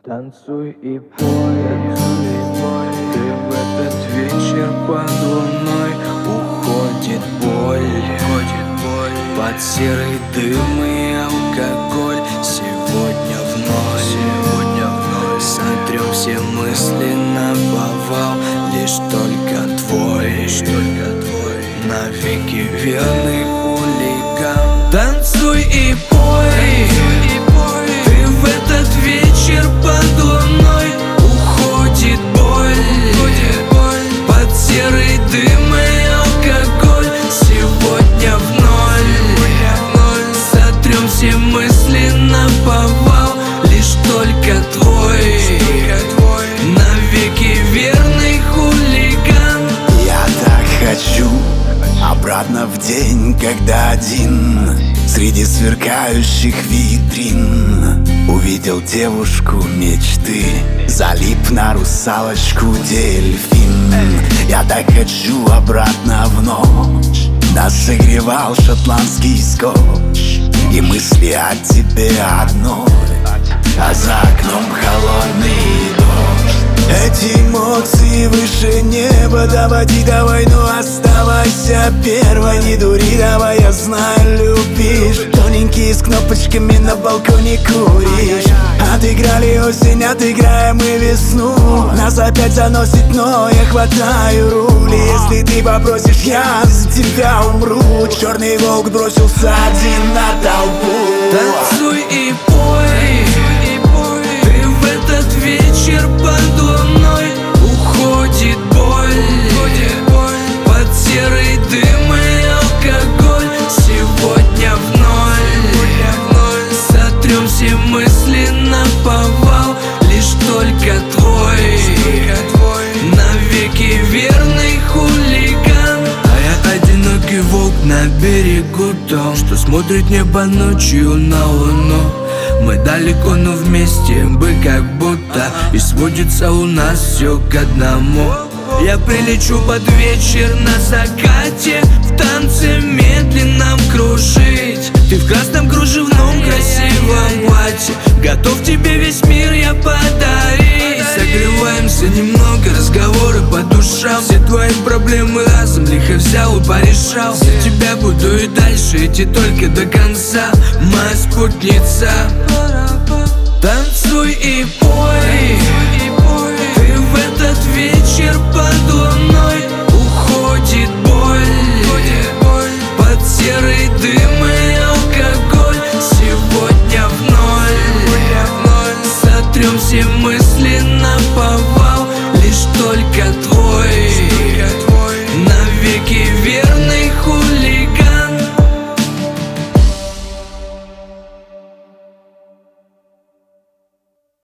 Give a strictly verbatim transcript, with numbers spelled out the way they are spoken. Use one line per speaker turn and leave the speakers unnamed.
Танцуй и пой, ты в этот вечер под луной. Уходит боль, под серый дым и алкоголь. Сегодня вновь, сегодня вновь сотрем все мысли на повал. Лишь только твой, лишь только твой навеки верный хулиган. Танцуй и пой, ты в этот вечер под луной. Уходит боль, под серый дым и алкоголь. Сегодня в ноль сотрем все мысли на повал. Лишь только твой навеки верный хулиган.
Я так хочу обратно в день, когда один среди сверкающих витрин увидел девушку мечты, залип на русалочку дельфин. Я так хочу обратно в ночь, нас согревал шотландский скотч, и мысли о тебе одной, а за окном холодный дождь. Эти эмоции выше неба, доводи до войну, оставайся первой. Не дури, давай, я знаю, любишь. Тоненький с кнопочками на балконе куришь. Отыграли осень, отыграем и весну. Нас опять заносит, но я хватаю руль. Если ты попросишь, я за тебя умру. Черный волк бросился один на толпу.
Танцуй и пой, ты в этот вечер под луной. Уходит боль, под серый дым и алкоголь. Сегодня в ноль сотрем все мысли на повал. Лишь только твой навеки верный хулиган. А я одинокий волк на берегу том, что смотрит небо ночью на луну. Мы далеко, но вместе бы как будто, и сводится у нас все к одному. Я прилечу под вечер на закате, в танце медленном кружить. Ты в красном кружевном красивом платье, готов тебе весь мир я подарить. Согреваемся немного, разговоры по душам. Все твои проблемы разом лихо взял и порешал. За тебя буду и дальше идти только до конца, моя спутница. Танцуй и пой, ты в этот вечер под луной. Уходит боль, под серый дым и алкоголь. Сегодня в ноль сотрем все мысли на повал. Лишь только твой навеки верный хулиган.